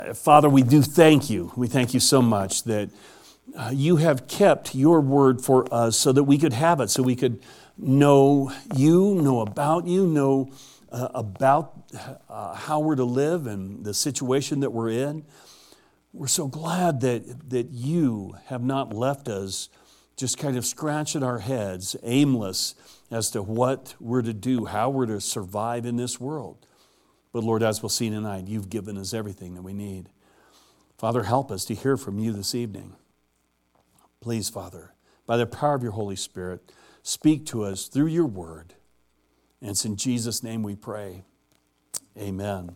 Father, we do thank you. We thank you so much that you have kept your word for us so that we could have it, so we could know you, know about you, know about how we're to live and the situation that we're in. We're so glad that you have not left us just kind of scratching our heads, aimless as to what we're to do, how we're to survive in this world. But Lord, as we'll see tonight, you've given us everything that we need. Father, help us to hear from you this evening. Please, Father, by the power of your Holy Spirit, speak to us through your word. And it's in Jesus' name we pray. Amen.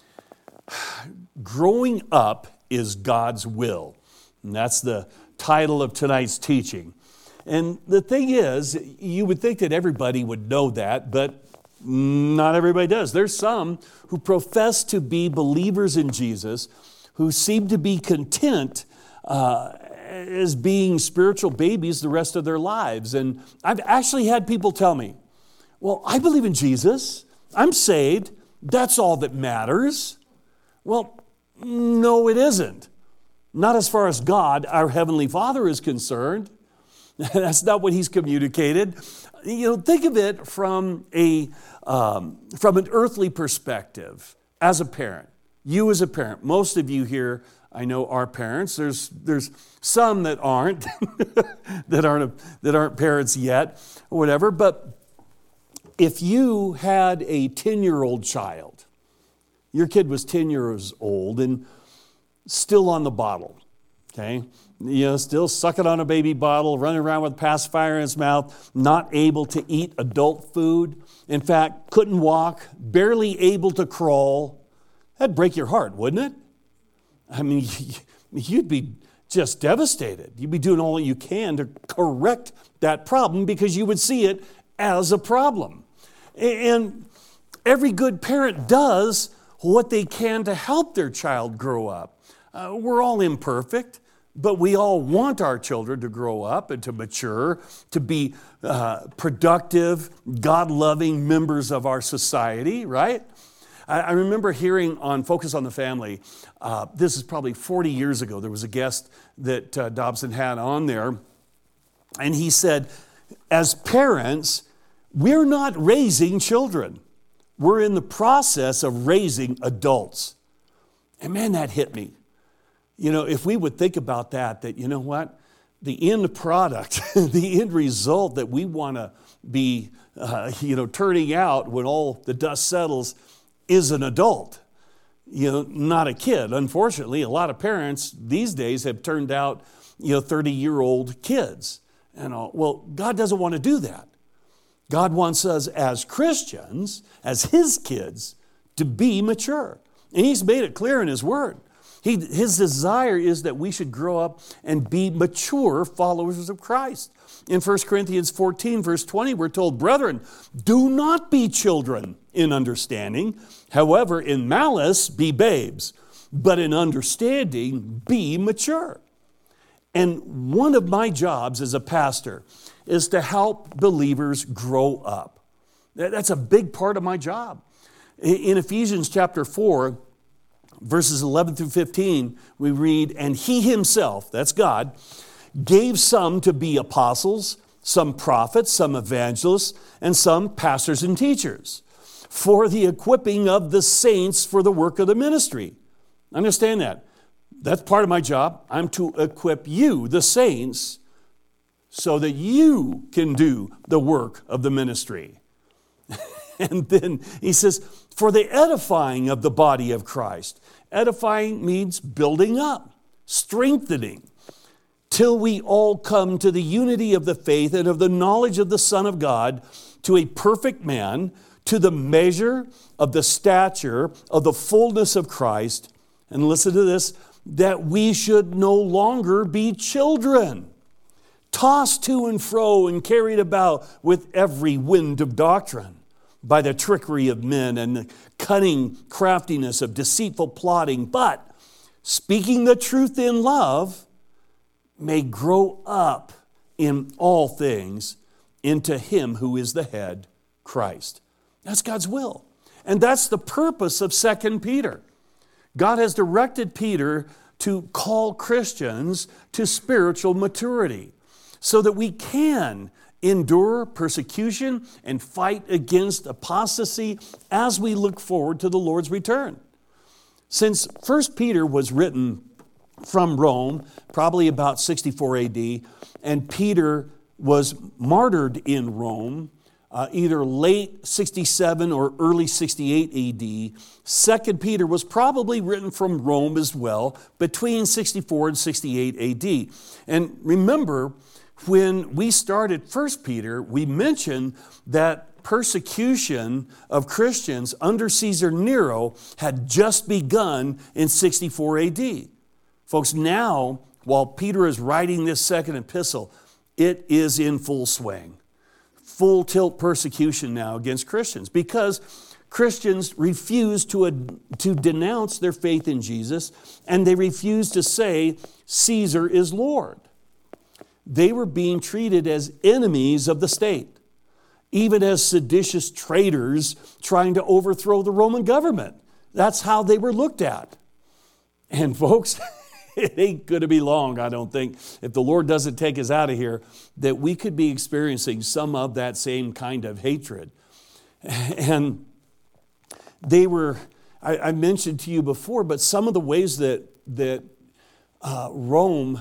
Growing up is God's will. And that's the title of tonight's teaching. And the thing is, you would think that everybody would know that, but not everybody does. There's some who profess to be believers in Jesus who seem to be content as being spiritual babies the rest of their lives. And I've actually had people tell me, well, I believe in Jesus. I'm saved. That's all that matters. Well, no, it isn't. Not as far as God, our Heavenly Father, is concerned. That's not what He's communicated. Think of it from an earthly perspective. As a parent, you as a parent, most of you here, I know, are parents. There's some that aren't, that aren't parents yet, or whatever. But if you had a 10-year-old child, your kid was 10 years old and still on the bottle, okay? Still sucking on a baby bottle, running around with a pacifier in his mouth, not able to eat adult food. In fact, couldn't walk, barely able to crawl. That'd break your heart, wouldn't it? I mean, you'd be just devastated. You'd be doing all you can to correct that problem because you would see it as a problem. And every good parent does what they can to help their child grow up. We're all imperfect, but we all want our children to grow up and to mature, to be productive, God-loving members of our society, right? I remember hearing on Focus on the Family, this is probably 40 years ago, there was a guest that Dobson had on there, and he said, as parents, we're not raising children. We're in the process of raising adults. And man, that hit me. If we would think about that you know what? The end product, the end result that we want to be, turning out when all the dust settles is an adult, not a kid. Unfortunately, a lot of parents these days have turned out, 30-year-old kids. And all. Well, God doesn't want to do that. God wants us as Christians, as His kids, to be mature. And He's made it clear in His Word. His desire is that we should grow up and be mature followers of Christ. In 1 Corinthians 14, verse 20, we're told, brethren, do not be children in understanding. However, in malice, be babes. But in understanding, be mature. And one of my jobs as a pastor is to help believers grow up. That's a big part of my job. In Ephesians chapter 4, verses 11 through 15, we read, and He Himself, that's God, gave some to be apostles, some prophets, some evangelists, and some pastors and teachers, for the equipping of the saints for the work of the ministry. Understand that. That's part of my job. I'm to equip you, the saints, so that you can do the work of the ministry. And then he says, for the edifying of the body of Christ. Edifying means building up, strengthening, till we all come to the unity of the faith and of the knowledge of the Son of God, to a perfect man, to the measure of the stature of the fullness of Christ. And listen to this, that we should no longer be children, tossed to and fro and carried about with every wind of doctrine, by the trickery of men and the cunning craftiness of deceitful plotting, but speaking the truth in love, may grow up in all things into Him who is the head, Christ. That's God's will. And that's the purpose of 2 Peter. God has directed Peter to call Christians to spiritual maturity so that we can endure persecution and fight against apostasy as we look forward to the Lord's return. Since 1 Peter was written from Rome, probably about 64 AD, and Peter was martyred in Rome, either late 67 or early 68 AD. 2 Peter was probably written from Rome as well, between 64 and 68 AD. And remember, when we started 1 Peter, we mentioned that persecution of Christians under Caesar Nero had just begun in 64 AD. Folks, now, while Peter is writing this second epistle, it is in full swing. Full tilt persecution now against Christians because Christians refuse to denounce their faith in Jesus, and they refuse to say Caesar is Lord. They were being treated as enemies of the state, even as seditious traitors trying to overthrow the Roman government. That's how they were looked at. And folks, it ain't going to be long, I don't think, if the Lord doesn't take us out of here, that we could be experiencing some of that same kind of hatred. And they were, I mentioned to you before, but some of the ways that Rome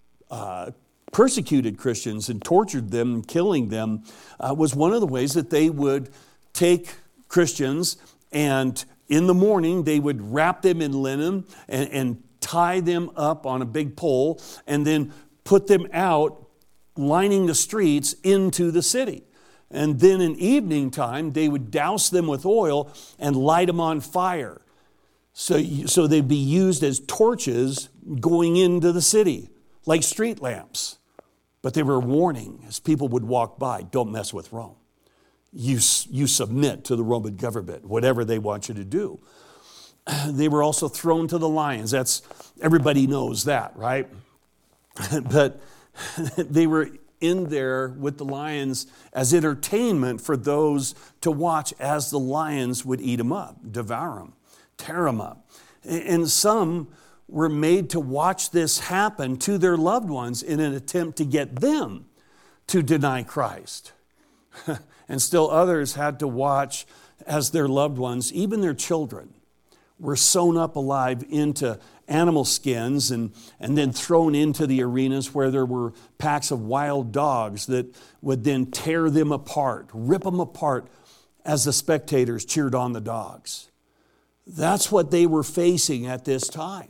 persecuted Christians and tortured them, killing them, was one of the ways that they would take Christians and in the morning they would wrap them in linen and tie them up on a big pole and then put them out lining the streets into the city. And then in evening time, they would douse them with oil and light them on fire. So they'd be used as torches going into the city, like street lamps. But they were a warning as people would walk by, don't mess with Rome. You submit to the Roman government, whatever they want you to do. They were also thrown to the lions. Everybody knows that, right? But they were in there with the lions as entertainment for those to watch as the lions would eat them up, devour them, tear them up. And some were made to watch this happen to their loved ones in an attempt to get them to deny Christ. And still others had to watch as their loved ones, even their children, were sewn up alive into animal skins and then thrown into the arenas where there were packs of wild dogs that would then tear them apart, rip them apart as the spectators cheered on the dogs. That's what they were facing at this time.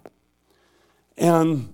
And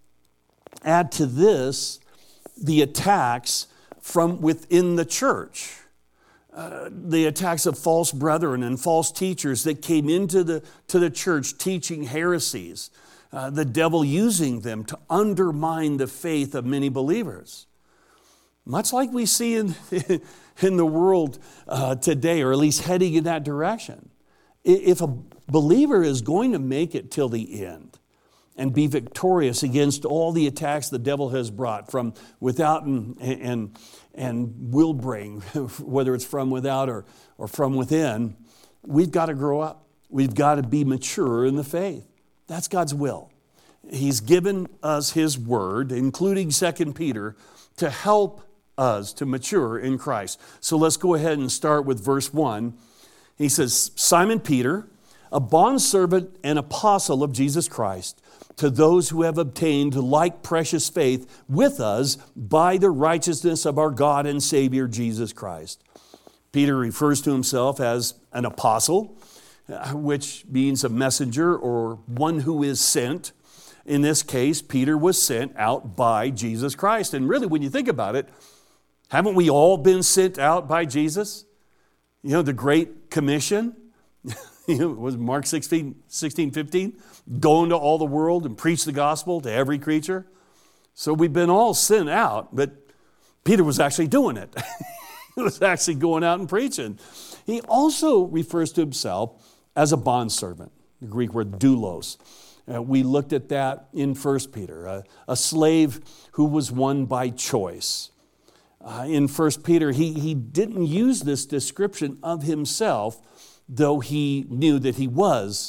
add to this the attacks from within the church. The attacks of false brethren and false teachers that came into the church teaching heresies, the devil using them to undermine the faith of many believers. Much like we see in the world today, or at least heading in that direction. If a believer is going to make it till the end and be victorious against all the attacks the devil has brought from without and will bring, whether it's from without or from within, we've got to grow up. We've got to be mature in the faith. That's God's will. He's given us His word, including 2 Peter, to help us to mature in Christ. So let's go ahead and start with verse 1. He says, Simon Peter, a bondservant and apostle of Jesus Christ, to those who have obtained like precious faith with us by the righteousness of our God and Savior Jesus Christ. Peter refers to himself as an apostle, which means a messenger or one who is sent. In this case, Peter was sent out by Jesus Christ. And really, when you think about it, haven't we all been sent out by Jesus? You know, the Great Commission, was Mark 16, 15? Go into all the world and preach the gospel to every creature. So we've been all sent out, but Peter was actually doing it. He was actually going out and preaching. He also refers to himself as a bondservant, the Greek word doulos. We looked at that in 1 Peter, a slave who was won by choice. In 1 Peter, he didn't use this description of himself, though he knew that he was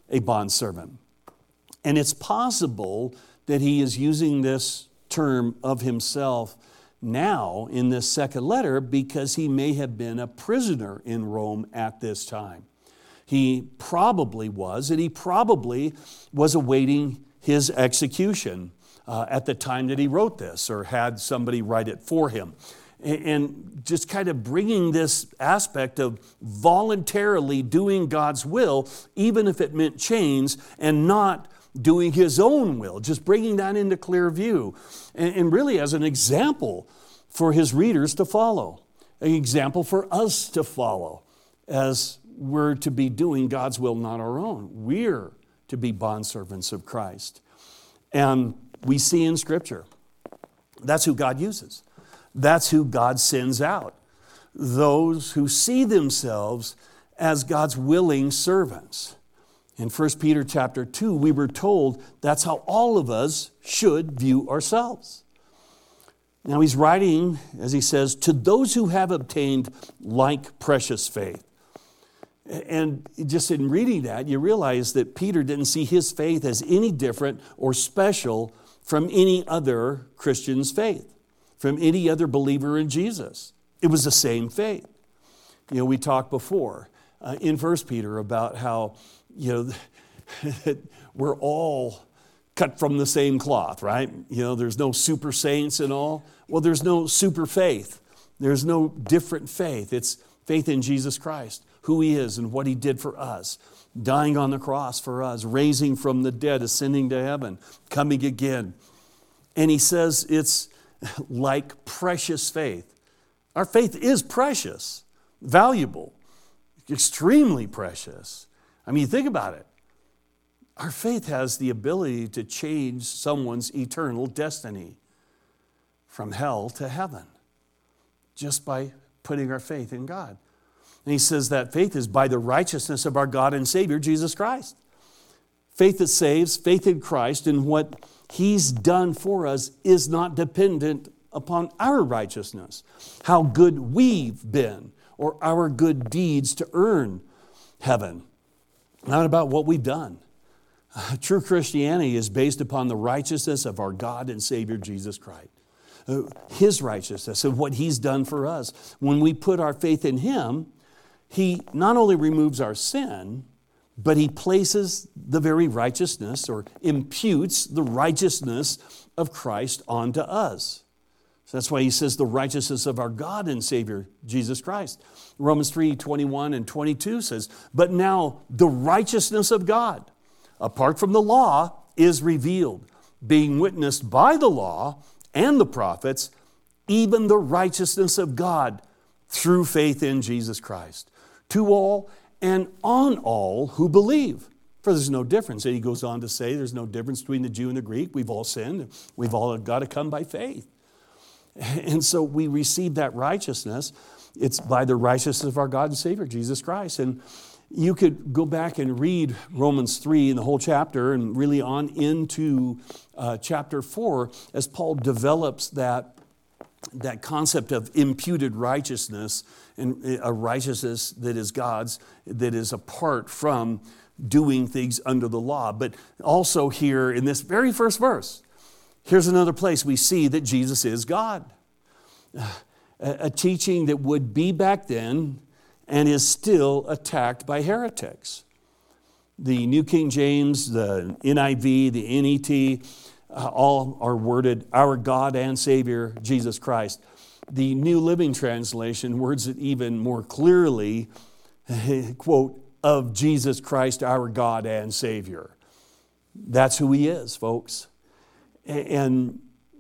a bondservant. And it's possible that he is using this term of himself now in this second letter because he may have been a prisoner in Rome at this time. He probably was, and he probably was awaiting his execution at the time that he wrote this, or had somebody write it for him. And just kind of bringing this aspect of voluntarily doing God's will, even if it meant chains, and not doing his own will, just bringing that into clear view. And really as an example for his readers to follow, an example for us to follow as we're to be doing God's will, not our own. We're to be bondservants of Christ. And we see in Scripture, that's who God uses. That's who God sends out. Those who see themselves as God's willing servants. In 1 Peter chapter 2, we were told that's how all of us should view ourselves. Now he's writing, as he says, to those who have obtained like precious faith. And just in reading that, you realize that Peter didn't see his faith as any different or special from any other Christian's faith, from any other believer in Jesus. It was the same faith. You know, we talked before in 1 Peter about how, you know, we're all cut from the same cloth, right? You know, there's no super saints and all. Well, there's no super faith. There's no different faith. It's faith in Jesus Christ, who he is and what he did for us, dying on the cross for us, raising from the dead, ascending to heaven, coming again. And he says it's like precious faith. Our faith is precious, valuable, extremely precious. I mean, think about it. Our faith has the ability to change someone's eternal destiny from hell to heaven just by putting our faith in God. And he says that faith is by the righteousness of our God and Savior, Jesus Christ. Faith that saves, faith in Christ, and what he's done for us is not dependent upon our righteousness, how good we've been, or our good deeds to earn heaven. Not about what we've done. True Christianity is based upon the righteousness of our God and Savior, Jesus Christ. His righteousness and what he's done for us. When we put our faith in him, he not only removes our sin, but he places the very righteousness, or imputes the righteousness of Christ onto us. So that's why he says the righteousness of our God and Savior, Jesus Christ. Romans 3:21 and 22 says, but now the righteousness of God, apart from the law, is revealed, being witnessed by the law and the prophets, even the righteousness of God through faith in Jesus Christ, to all and on all who believe. For there's no difference. And he goes on to say there's no difference between the Jew and the Greek. We've all sinned. We've all got to come by faith. And so we receive that righteousness. It's by the righteousness of our God and Savior, Jesus Christ. And you could go back and read Romans 3 in the whole chapter and really on into chapter 4 as Paul develops that concept of imputed righteousness, and a righteousness that is God's, that is apart from doing things under the law. But also here in this very first verse, here's another place we see that Jesus is God. A teaching that would be back then and is still attacked by heretics. The New King James, the NIV, the NET, all are worded, our God and Savior, Jesus Christ. The New Living Translation words it even more clearly, quote, of Jesus Christ, our God and Savior. That's who he is, folks. And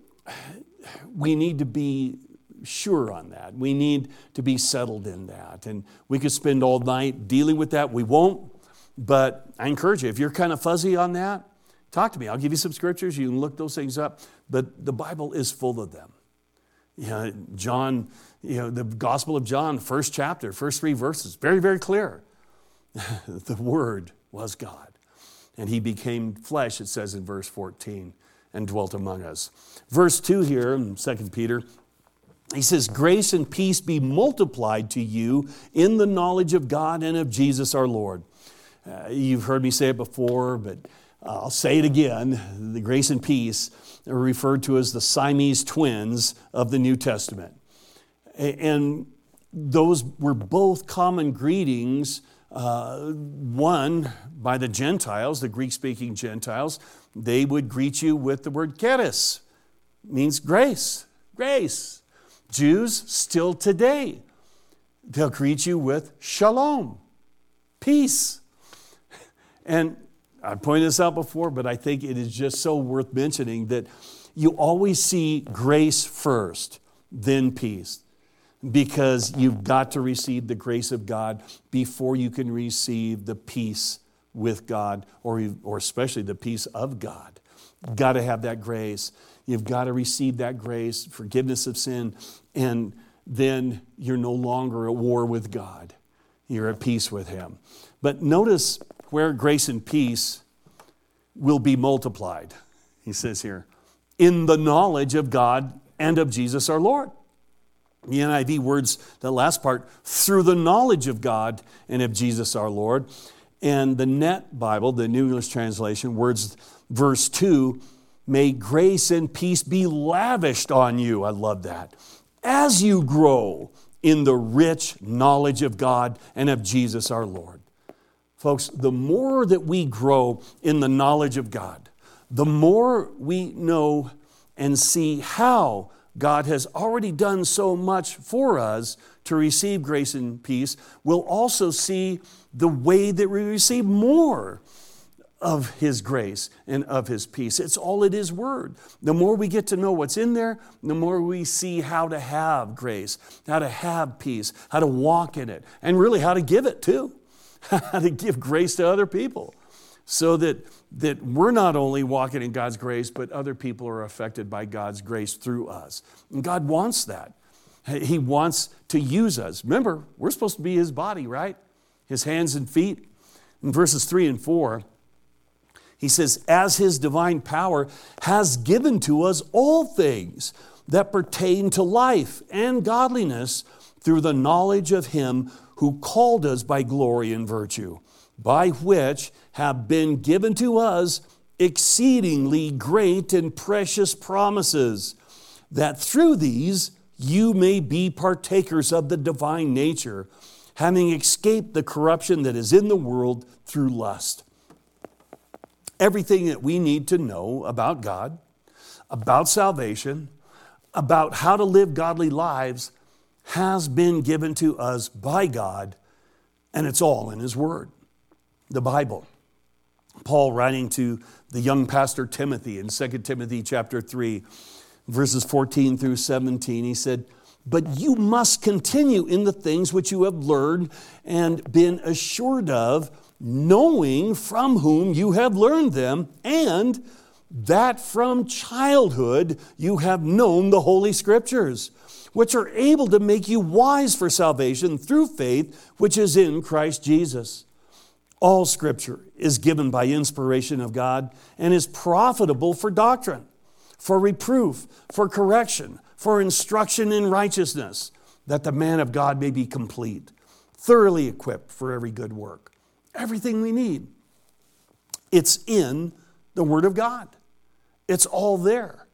we need to be sure on that. We need to be settled in that. And we could spend all night dealing with that. We won't. But I encourage you, if you're kind of fuzzy on that, talk to me. I'll give you some scriptures. You can look those things up. But the Bible is full of them. You know, John, the Gospel of John, first chapter, first 3 verses, very, very clear. The Word was God. And he became flesh, it says in verse 14, and dwelt among us. Verse 2 here in 2 Peter, he says, grace and peace be multiplied to you in the knowledge of God and of Jesus our Lord. You've heard me say it before, but I'll say it again. The grace and peace are referred to as the Siamese twins of the New Testament. And those were both common greetings, one by the Gentiles, the Greek-speaking Gentiles. They would greet you with the word charis, means grace, grace. Jews, still today, they'll greet you with shalom, peace. And I pointed this out before, but I think it is just so worth mentioning that you always see grace first, then peace. Because you've got to receive the grace of God before you can receive the peace with God, or especially the peace of God. You've got to have that grace. You've got to receive that grace, forgiveness of sin, and then you're no longer at war with God. You're at peace with Him. But notice where grace and peace will be multiplied. He says here, in the knowledge of God and of Jesus our Lord. The NIV words, the last part, through the knowledge of God and of Jesus our Lord. And the Net Bible, the New English Translation, words verse 2, may grace and peace be lavished on you. I love that. As you grow in the rich knowledge of God and of Jesus our Lord. Folks, the more that we grow in the knowledge of God, the more we know and see how God has already done so much for us to receive grace and peace, we'll also see the way that we receive more of His grace and of His peace. It's all in His Word. The more we get to know what's in there, the more we see how to have grace, how to have peace, how to walk in it, and really how to give it too, how to give grace to other people. So that we're not only walking in God's grace, but other people are affected by God's grace through us. And God wants that. He wants to use us. Remember, we're supposed to be His body, right? His hands and feet. In verses 3 and 4, He says, as His divine power has given to us all things that pertain to life and godliness through the knowledge of Him who called us by glory and virtue, by which have been given to us exceedingly great and precious promises, that through these you may be partakers of the divine nature, having escaped the corruption that is in the world through lust. Everything that we need to know about God, about salvation, about how to live godly lives has been given to us by God, and it's all in His Word, the Bible. Paul writing to the young pastor Timothy in 2 Timothy chapter 3, verses 14 through 17, he said, but you must continue in the things which you have learned and been assured of, knowing from whom you have learned them, and that from childhood you have known the Holy Scriptures, which are able to make you wise for salvation through faith, which is in Christ Jesus. All Scripture is given by inspiration of God and is profitable for doctrine, for reproof, for correction, for instruction in righteousness, that the man of God may be complete, thoroughly equipped for every good work. Everything we need, it's in the Word of God. It's all there.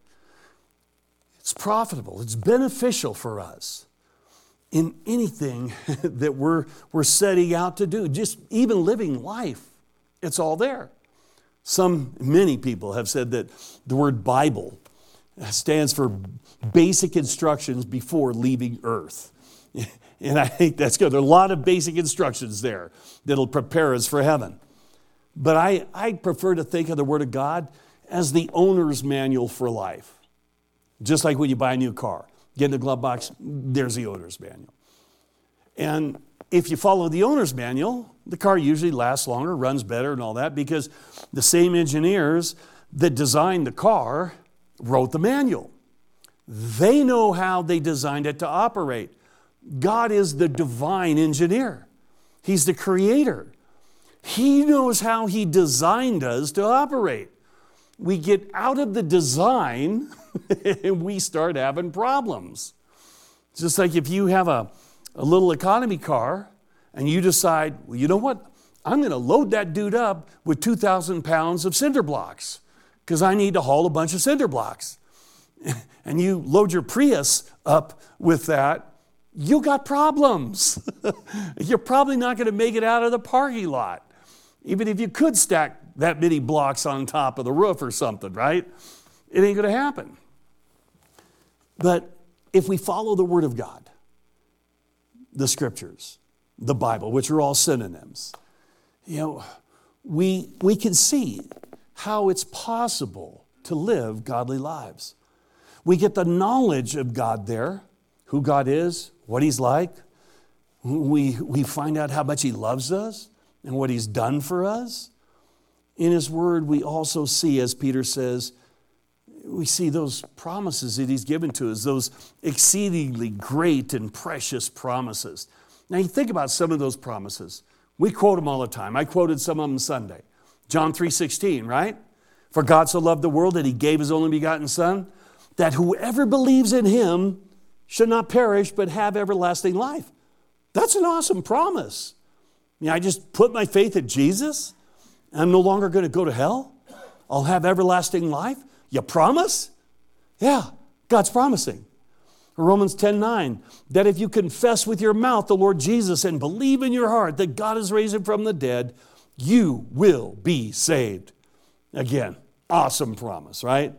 It's profitable. It's beneficial for us in anything that we're setting out to do, just even living life. It's all there. Many people have said that the word Bible stands for basic instructions before leaving earth. And I think that's good. There are a lot of basic instructions there that'll prepare us for heaven. But I prefer to think of the Word of God as the owner's manual for life. Just like when you buy a new car. Get in the glove box, there's the owner's manual. And if you follow the owner's manual, the car usually lasts longer, runs better and all that, because the same engineers that designed the car wrote the manual. They know how they designed it to operate. God is the divine engineer. He's the creator. He knows how He designed us to operate. We get out of the design and we start having problems. Just like if you have a little economy car and you decide, well, you know what? I'm going to load that dude up with 2,000 pounds of cinder blocks because I need to haul a bunch of cinder blocks. And you load your Prius up with that, you got problems. You're probably not going to make it out of the parking lot, even if you could stack that many blocks on top of the roof or something, right? It ain't going to happen. But if we follow the Word of God, the Scriptures, the Bible, which are all synonyms, we can see how it's possible to live godly lives. We get the knowledge of God there, who God is, what He's like. We find out how much He loves us and what He's done for us. In His Word, we also see, as Peter says, we see those promises that He's given to us, those exceedingly great and precious promises. Now, you think about some of those promises. We quote them all the time. I quoted some of them Sunday. John 3:16, right? For God so loved the world that He gave His only begotten Son, that whoever believes in Him should not perish but have everlasting life. That's an awesome promise. I just put my faith in Jesus, and I'm no longer going to go to hell. I'll have everlasting life. You promise? Yeah, God's promising. Romans 10:9, that if you confess with your mouth the Lord Jesus and believe in your heart that God has raised Him from the dead, you will be saved. Again, awesome promise, right?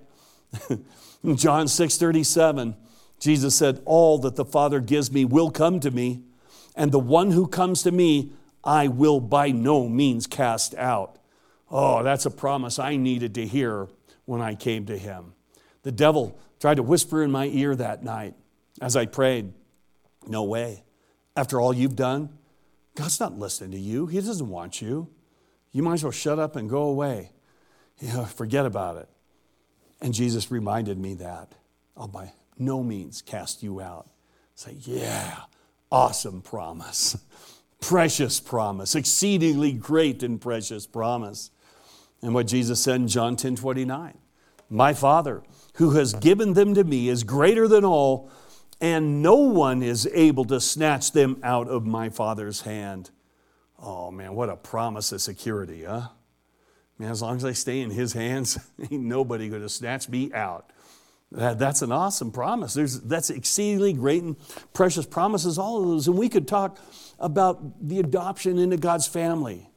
In John 6:37, Jesus said, all that the Father gives me will come to me, and the one who comes to me, I will by no means cast out. Oh, that's a promise I needed to hear when I came to Him. The devil tried to whisper in my ear that night as I prayed, no way. After all you've done, God's not listening to you. He doesn't want you. You might as well shut up and go away. Forget about it. And Jesus reminded me that I'll by no means cast you out. Say, yeah, awesome promise. Precious promise. Exceedingly great and precious promise. And what Jesus said in John 10:29, my Father who has given them to me is greater than all, and no one is able to snatch them out of my Father's hand. Oh man, what a promise of security, huh? Man, as long as I stay in His hands, ain't nobody going to snatch me out. That's an awesome promise. That's exceedingly great and precious promises, all of those. And we could talk about the adoption into God's family,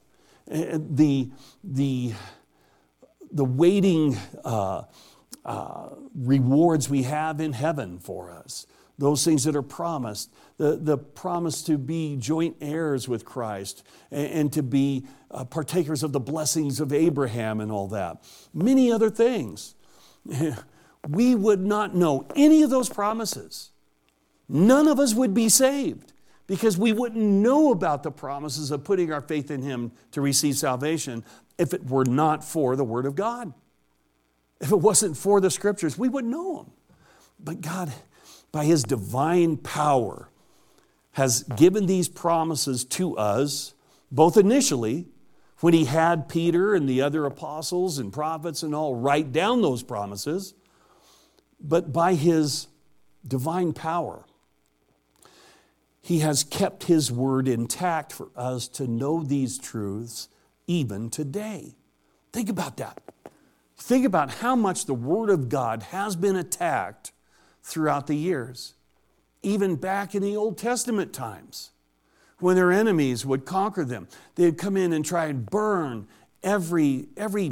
the waiting rewards we have in heaven for us, those things that are promised, the promise to be joint heirs with Christ and to be partakers of the blessings of Abraham and all that. Many other things. We would not know any of those promises. None of us would be saved because we wouldn't know about the promises of putting our faith in Him to receive salvation if it were not for the Word of God. If it wasn't for the Scriptures, we wouldn't know them. But God, by His divine power, has given these promises to us, both initially, when He had Peter and the other apostles and prophets and all write down those promises, but by His divine power, He has kept His word intact for us to know these truths even today. Think about that. Think about how much the Word of God has been attacked throughout the years, even back in the Old Testament times, when their enemies would conquer them. They'd come in and try and burn every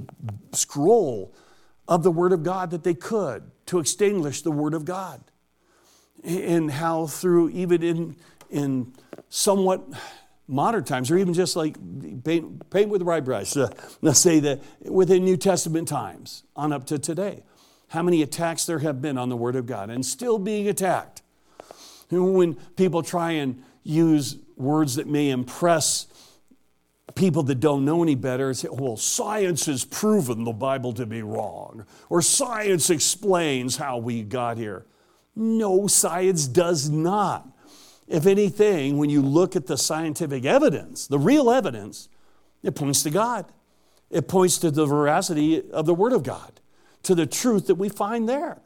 scroll of the Word of God that they could to extinguish the Word of God. And how through even in somewhat modern times, or even just like paint with the right brush, let's say that within New Testament times on up to today, how many attacks there have been on the Word of God and still being attacked. When people try and use words that may impress people that don't know any better, say, well, science has proven the Bible to be wrong, or science explains how we got here. No, science does not. If anything, when you look at the scientific evidence, the real evidence, it points to God. It points to the veracity of the Word of God, to the truth that we find there.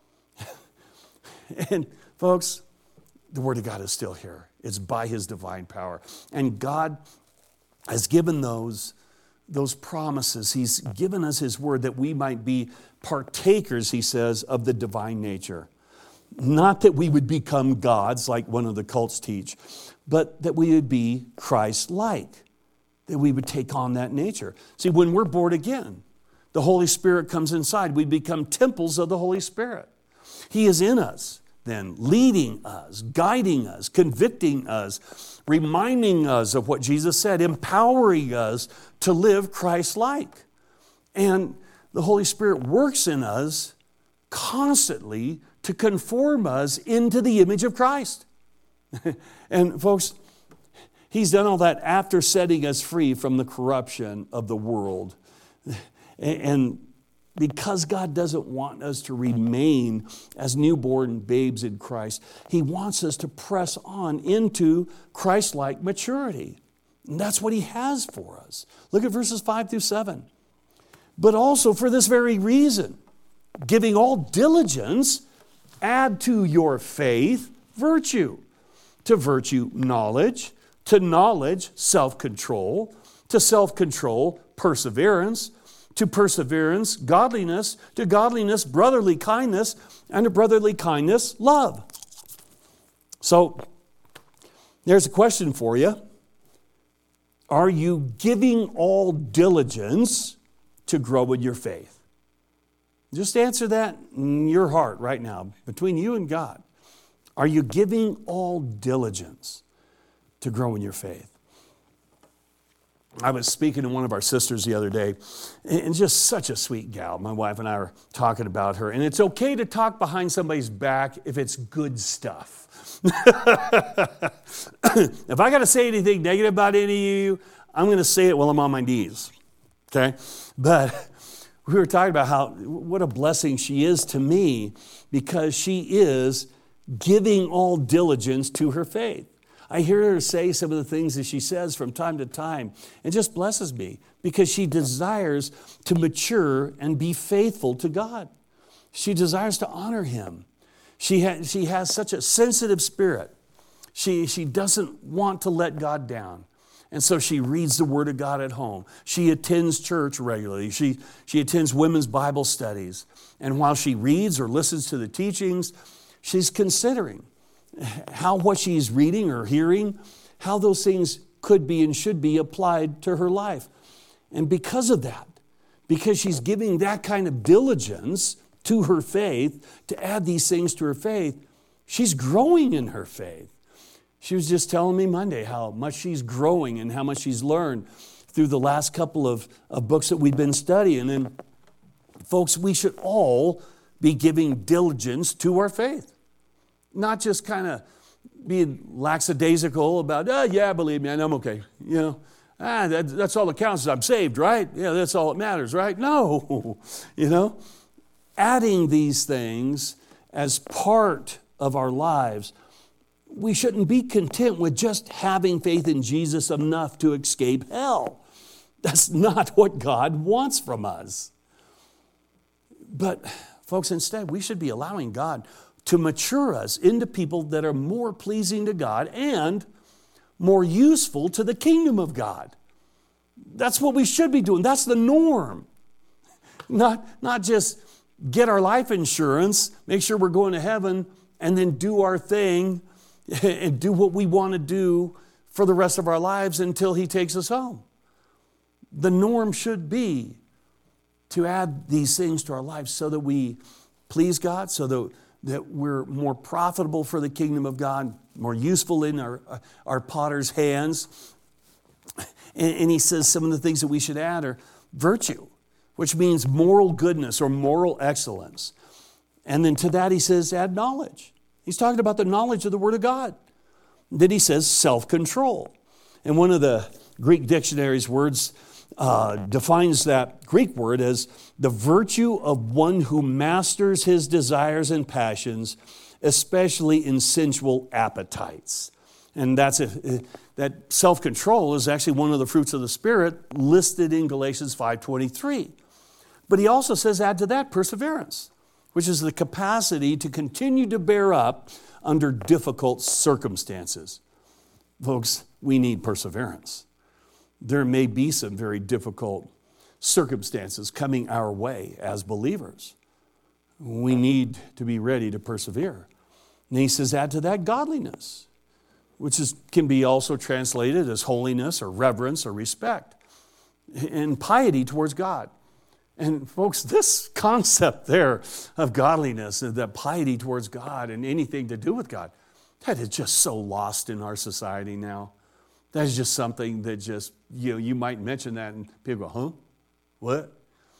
And folks, the Word of God is still here. It's by His divine power. And God has given those promises. He's given us His word that we might be partakers, he says, of the divine nature. Not that we would become gods like one of the cults teach, but that we would be Christ-like, that we would take on that nature. See, when we're born again, the Holy Spirit comes inside. We become temples of the Holy Spirit. He is in us, then, leading us, guiding us, convicting us, reminding us of what Jesus said, empowering us to live Christ-like. And the Holy Spirit works in us constantly to conform us into the image of Christ. And folks, He's done all that after setting us free from the corruption of the world. And because God doesn't want us to remain as newborn babes in Christ, He wants us to press on into Christ-like maturity. And that's what He has for us. Look at verses 5 through 7. But also for this very reason, giving all diligence, add to your faith virtue. To virtue, knowledge. To knowledge, self-control. To self-control, perseverance. To perseverance, godliness. To godliness, brotherly kindness. And to brotherly kindness, love. So, there's a question for you. Are you giving all diligence to grow in your faith? Just answer that in your heart right now, between you and God. Are you giving all diligence to grow in your faith? I was speaking to one of our sisters the other day, and just such a sweet gal. My wife and I were talking about her, and it's okay to talk behind somebody's back if it's good stuff. If I got to say anything negative about any of you, I'm going to say it while I'm on my knees, okay? But we were talking about what a blessing she is to me, because she is giving all diligence to her faith. I hear her say some of the things that she says from time to time. It just blesses me because she desires to mature and be faithful to God. She desires to honor Him. She has such a sensitive spirit. She doesn't want to let God down. And so she reads the Word of God at home. She attends church regularly. She attends women's Bible studies. And while she reads or listens to the teachings, she's considering how what she's reading or hearing, how those things could be and should be applied to her life. And because of that, because she's giving that kind of diligence to her faith, to add these things to her faith, she's growing in her faith. She was just telling me Monday how much she's growing and how much she's learned through the last couple of books that we've been studying. And folks, we should all be giving diligence to our faith. Not just kind of being lackadaisical about, yeah, believe me, and I'm okay. That's all that counts is I'm saved, right? Yeah, that's all that matters, right? No, adding these things as part of our lives. We shouldn't be content with just having faith in Jesus enough to escape hell. That's not what God wants from us. But, folks, instead, we should be allowing God to mature us into people that are more pleasing to God and more useful to the kingdom of God. That's what we should be doing. That's the norm. Not just get our life insurance, make sure we're going to heaven, and then do our thing and do what we want to do for the rest of our lives until He takes us home. The norm should be to add these things to our lives so that we please God, so that we're more profitable for the kingdom of God, more useful in our potter's hands. And he says some of the things that we should add are virtue, which means moral goodness or moral excellence. And then to that he says add knowledge. He's talking about the knowledge of the Word of God. Then he says self-control. And one of the Greek dictionary's words defines that Greek word as the virtue of one who masters his desires and passions, especially in sensual appetites. And that self-control is actually one of the fruits of the Spirit listed in Galatians 5:23. But he also says add to that perseverance, which is the capacity to continue to bear up under difficult circumstances. Folks, we need perseverance. there may be some very difficult circumstances coming our way as believers. We need to be ready to persevere. And he says, add to that godliness, which can be also translated as holiness or reverence or respect, and piety towards God. And folks, this concept there of godliness and that piety towards God and anything to do with God, that is just so lost in our society now. That is just something that just, you might mention that and people go, huh? What?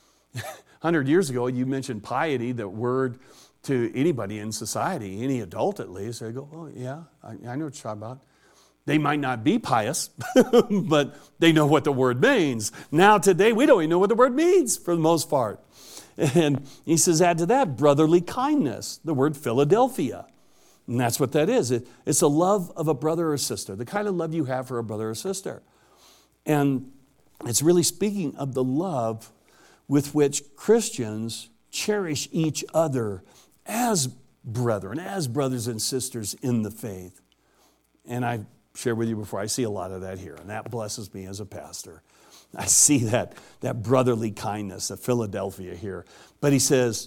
100 years ago, you mentioned piety, that word, to anybody in society, any adult at least. They go, oh yeah, I know what you're talking about. They might not be pious, but they know what the word means. Now today, we don't even know what the word means for the most part. And he says, add to that brotherly kindness, the word Philadelphia. And that's what that is. It's a love of a brother or sister, the kind of love you have for a brother or sister. And it's really speaking of the love with which Christians cherish each other as brethren, as brothers and sisters in the faith. And I've shared with you before, I see a lot of that here, and that blesses me as a pastor. I see that brotherly kindness of Philadelphia here. But he says,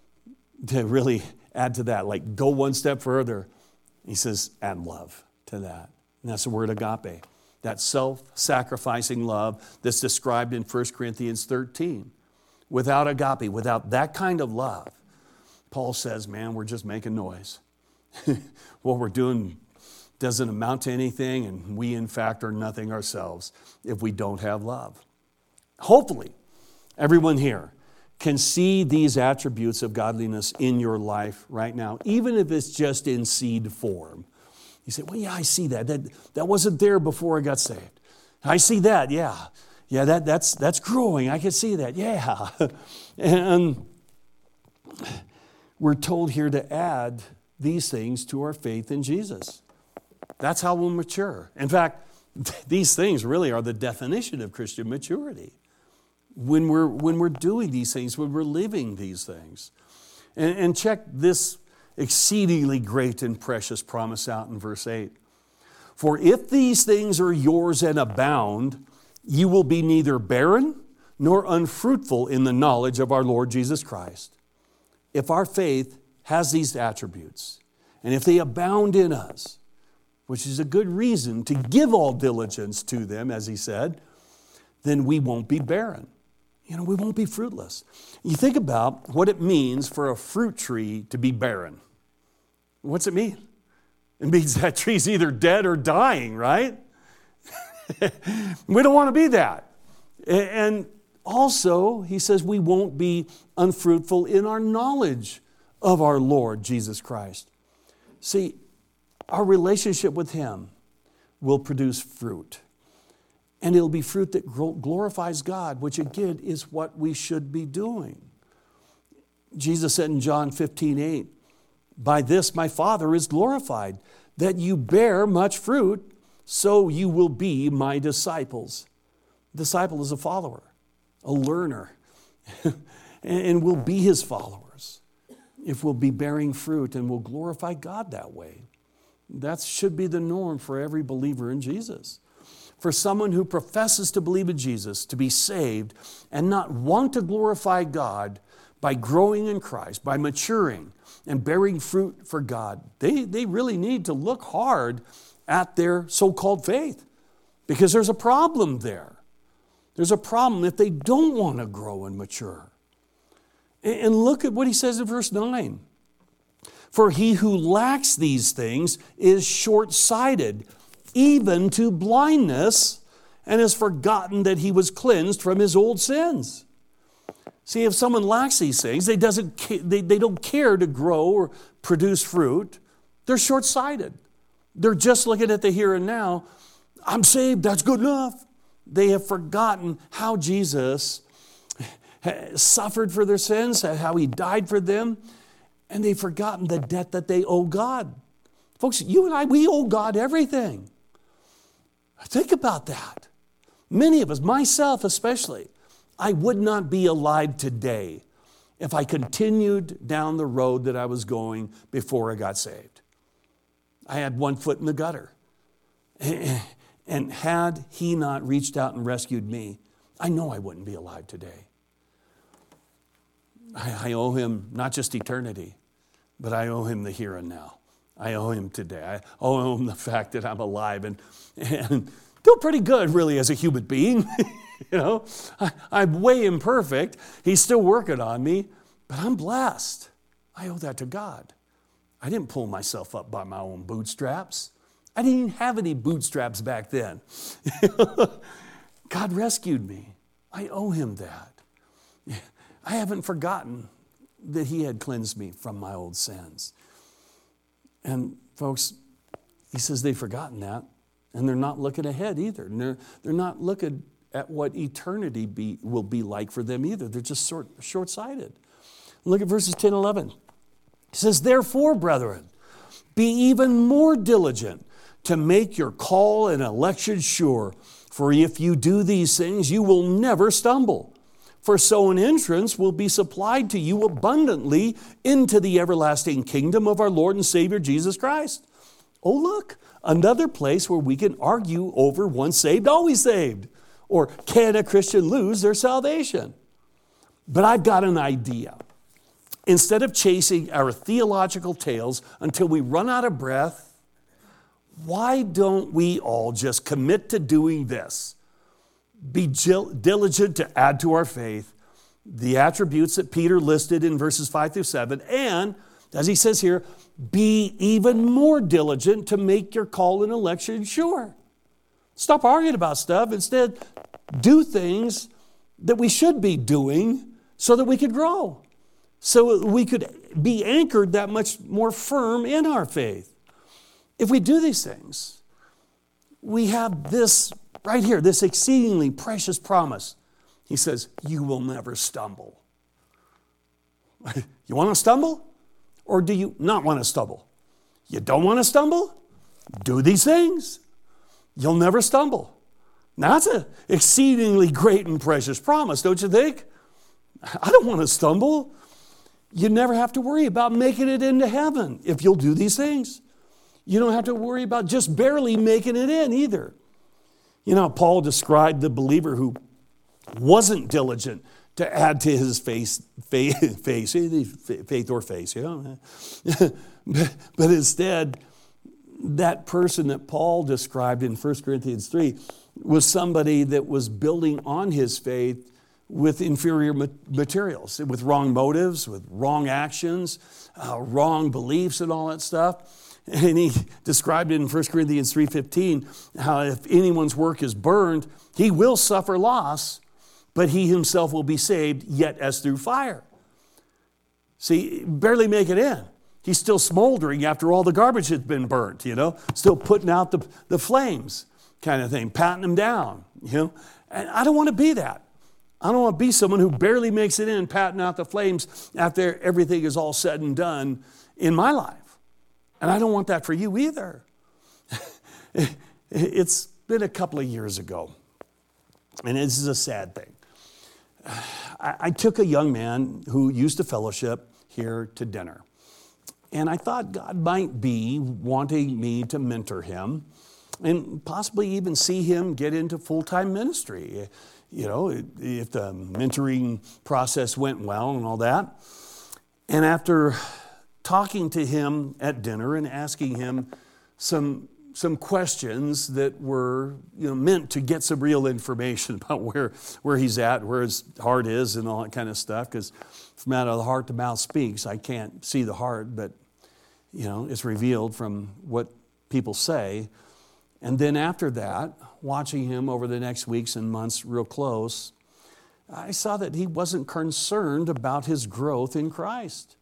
to really add to that, like go one step further, he says, add love to that. And that's the word agape, that self-sacrificing love that's described in 1 Corinthians 13. Without agape, without that kind of love, Paul says, man, we're just making noise. What we're doing doesn't amount to anything, and we, in fact, are nothing ourselves if we don't have love. Hopefully, everyone here can see these attributes of godliness in your life right now, even if it's just in seed form. You say, well, yeah, I see that. That wasn't there before I got saved. I see that, yeah. Yeah, that's growing. I can see that, yeah. And we're told here to add these things to our faith in Jesus. That's how we'll mature. In fact, these things really are the definition of Christian maturity. When we're doing these things, when we're living these things. And check this exceedingly great and precious promise out in verse 8. For if these things are yours and abound, you will be neither barren nor unfruitful in the knowledge of our Lord Jesus Christ. If our faith has these attributes, and if they abound in us, which is a good reason to give all diligence to them, as he said, then we won't be barren. We won't be fruitless. You think about what it means for a fruit tree to be barren. What's it mean? It means that tree's either dead or dying, right? We don't want to be that. And also, he says we won't be unfruitful in our knowledge of our Lord Jesus Christ. See, our relationship with him will produce fruit. And it'll be fruit that glorifies God, which again is what we should be doing. Jesus said in John 15:8, by this my Father is glorified, that you bear much fruit, so you will be my disciples. Disciple is a follower, a learner, and we'll be his followers if we'll be bearing fruit, and we'll glorify God that way. That should be the norm for every believer in Jesus. For someone who professes to believe in Jesus, to be saved, and not want to glorify God by growing in Christ, by maturing and bearing fruit for God, they really need to look hard at their so-called faith, because there's a problem there. There's a problem if they don't want to grow and mature. And look at what he says in verse 9. For he who lacks these things is short-sighted, even to blindness, and has forgotten that he was cleansed from his old sins. See, if someone lacks these things, they don't care to grow or produce fruit, they're short-sighted. They're just looking at the here and now. I'm saved, that's good enough. They have forgotten how Jesus suffered for their sins, how he died for them, and they've forgotten the debt that they owe God. Folks, you and I, we owe God everything. Think about that. Many of us, myself especially, I would not be alive today if I continued down the road that I was going before I got saved. I had one foot in the gutter. And had he not reached out and rescued me, I know I wouldn't be alive today. I owe him not just eternity, but I owe him the here and now. I owe him today. I owe him the fact that I'm alive and feel pretty good, really, as a human being. You know, I'm way imperfect. He's still working on me, but I'm blessed. I owe that to God. I didn't pull myself up by my own bootstraps. I didn't even have any bootstraps back then. God rescued me. I owe him that. I haven't forgotten that he had cleansed me from my old sins. And folks, he says they've forgotten that, and they're not looking ahead either. And they're not looking at what eternity will be like for them either. They're just short-sighted. Look at verses 10 and 11. He says, therefore, brethren, be even more diligent to make your call and election sure. For if you do these things, you will never stumble. For so an entrance will be supplied to you abundantly into the everlasting kingdom of our Lord and Savior Jesus Christ. Oh, look, another place where we can argue over once saved, always saved. Or can a Christian lose their salvation? But I've got an idea. Instead of chasing our theological tales until we run out of breath, why don't we all just commit to doing this? Be diligent to add to our faith the attributes that Peter listed in verses 5 through 7. And, as he says here, be even more diligent to make your call and election sure. Stop arguing about stuff. Instead, do things that we should be doing so that we could grow. So we could be anchored that much more firm in our faith. If we do these things, we have this right here, this exceedingly precious promise. He says, you will never stumble. You want to stumble? Or do you not want to stumble? You don't want to stumble? Do these things. You'll never stumble. Now that's an exceedingly great and precious promise, don't you think? I don't want to stumble. You never have to worry about making it into heaven if you'll do these things. You don't have to worry about just barely making it in either. You know, Paul described the believer who wasn't diligent to add to his faith or face, you know. But instead, that person that Paul described in 1 Corinthians 3 was somebody that was building on his faith with inferior materials, with wrong motives, with wrong actions, wrong beliefs and all that stuff. And he described it in 1 Corinthians 3:15, how if anyone's work is burned, he will suffer loss, but he himself will be saved, yet as through fire. See, barely make it in. He's still smoldering after all the garbage has been burnt, you know, still putting out the flames kind of thing, patting them down, you know. And I don't want to be that. I don't want to be someone who barely makes it in, patting out the flames after everything is all said and done in my life. And I don't want that for you either. It's been a couple of years ago, and this is a sad thing. I took a young man who used to fellowship here to dinner, and I thought God might be wanting me to mentor him and possibly even see him get into full-time ministry, you know, if the mentoring process went well and all that. And after talking to him at dinner and asking him some questions that were, you know, meant to get some real information about where he's at, where his heart is and all that kind of stuff, because from out of the heart the mouth speaks. I can't see the heart, but, you know, it's revealed from what people say. And then after that, watching him over the next weeks and months real close, I saw that he wasn't concerned about his growth in Christ.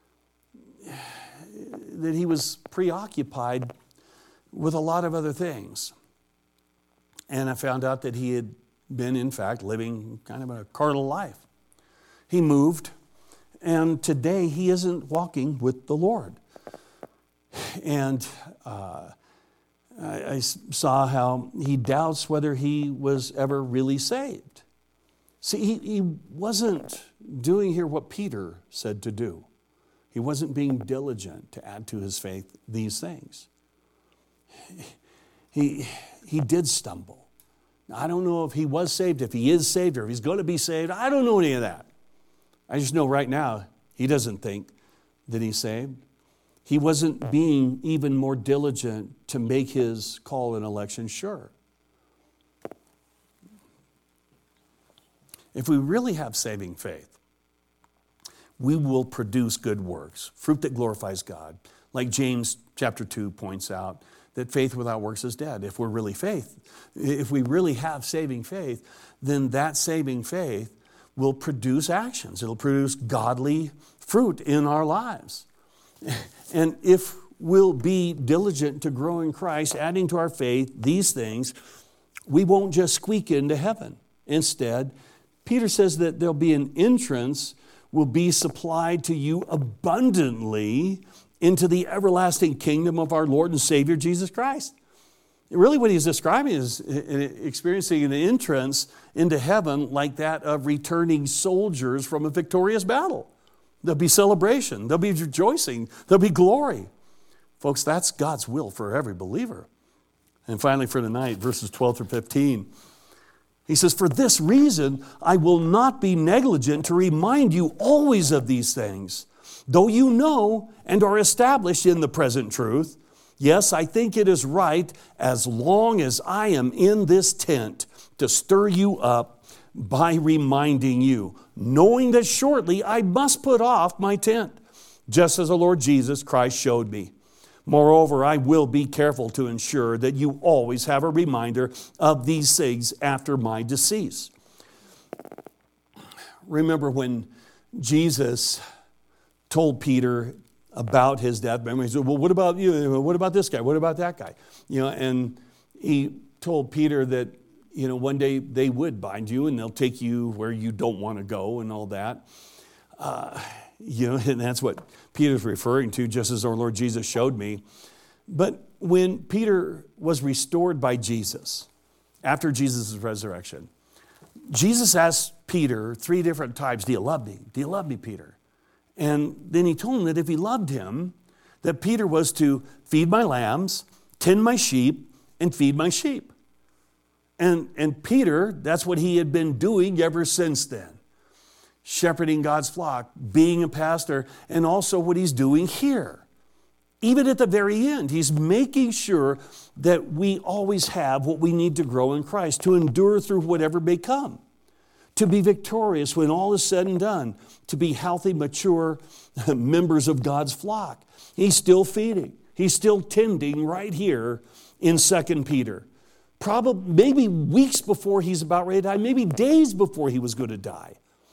That he was preoccupied with a lot of other things. And I found out that he had been, in fact, living kind of a carnal life. He moved, and today he isn't walking with the Lord. And I saw how he doubts whether he was ever really saved. See, he wasn't doing here what Peter said to do. He wasn't being diligent to add to his faith these things. he did stumble. I don't know if he was saved, if he is saved, or if he's going to be saved. I don't know any of that. I just know right now he doesn't think that he's saved. He wasn't being even more diligent to make his call and election sure. If we really have saving faith, we will produce good works, fruit that glorifies God. Like James chapter 2 points out, that faith without works is dead. If we really have saving faith, then that saving faith will produce actions. It'll produce godly fruit in our lives. And if we'll be diligent to grow in Christ, adding to our faith these things, we won't just squeak into heaven. Instead, Peter says that there'll be an entrance will be supplied to you abundantly into the everlasting kingdom of our Lord and Savior Jesus Christ. Really what he's describing is experiencing an entrance into heaven like that of returning soldiers from a victorious battle. There'll be celebration, there'll be rejoicing, there'll be glory. Folks, that's God's will for every believer. And finally for tonight, verses 12 through 15, he says, "For this reason I will not be negligent to remind you always of these things, though you know and are established in the present truth. Yes, I think it is right, as long as I am in this tent, to stir you up by reminding you, knowing that shortly I must put off my tent, just as the Lord Jesus Christ showed me. Moreover, I will be careful to ensure that you always have a reminder of these things after my decease." Remember when Jesus told Peter about his death. Remember, he said, "Well, what about you? What about this guy? What about that guy?" And he told Peter that, one day they would bind you and they'll take you where you don't want to go and all that. And that's what Peter's referring to, just as our Lord Jesus showed me. But when Peter was restored by Jesus, after Jesus' resurrection, Jesus asked Peter 3 different times, "Do you love me? Do you love me, Peter?" And then he told him that if he loved him, that Peter was to feed my lambs, tend my sheep, and feed my sheep. And Peter, that's what he had been doing ever since then. Shepherding God's flock, being a pastor, and also what he's doing here. Even at the very end, he's making sure that we always have what we need to grow in Christ, to endure through whatever may come, to be victorious when all is said and done, to be healthy, mature members of God's flock. He's still feeding. He's still tending right here in 2 Peter. Probably, maybe weeks before he's about ready to die, maybe days before he was going to die.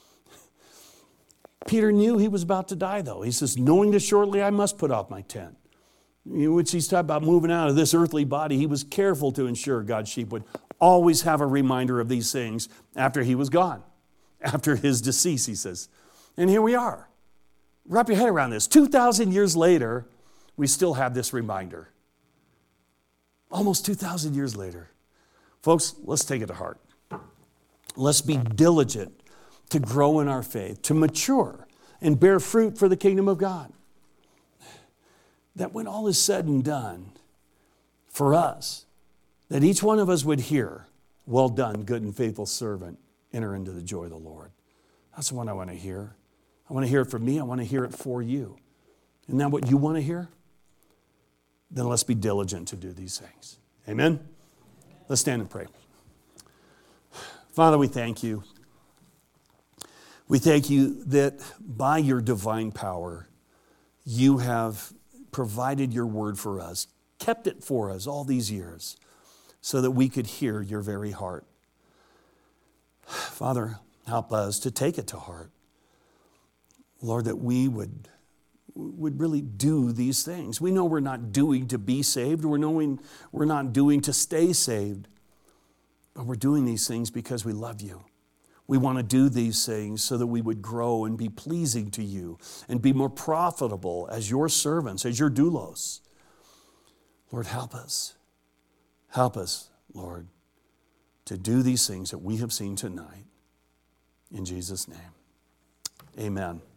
Peter knew he was about to die, though. He says, "Knowing that shortly I must put off my tent," which he's talking about moving out of this earthly body. He was careful to ensure God's sheep would always have a reminder of these things after he was gone, after his decease, he says. And here we are. Wrap your head around this. 2,000 years later, we still have this reminder. Almost 2,000 years later. Folks, let's take it to heart. Let's be diligent to grow in our faith, to mature and bear fruit for the kingdom of God. That when all is said and done for us, that each one of us would hear, "Well done, good and faithful servant, enter into the joy of the Lord." That's what I want to hear. I want to hear it from me. I want to hear it for you. Isn't that what you want to hear? Then let's be diligent to do these things. Amen? Let's stand and pray. Father, we thank you. We thank you that by your divine power, you have provided your word for us, kept it for us all these years, so that we could hear your very heart. Father, help us to take it to heart. Lord, that we would really do these things. We know we're not doing to be saved. We're not doing to stay saved. But we're doing these things because we love you. We want to do these things so that we would grow and be pleasing to you and be more profitable as your servants, as your doulos. Lord, help us. Help us, Lord, to do these things that we have seen tonight. In Jesus' name, amen.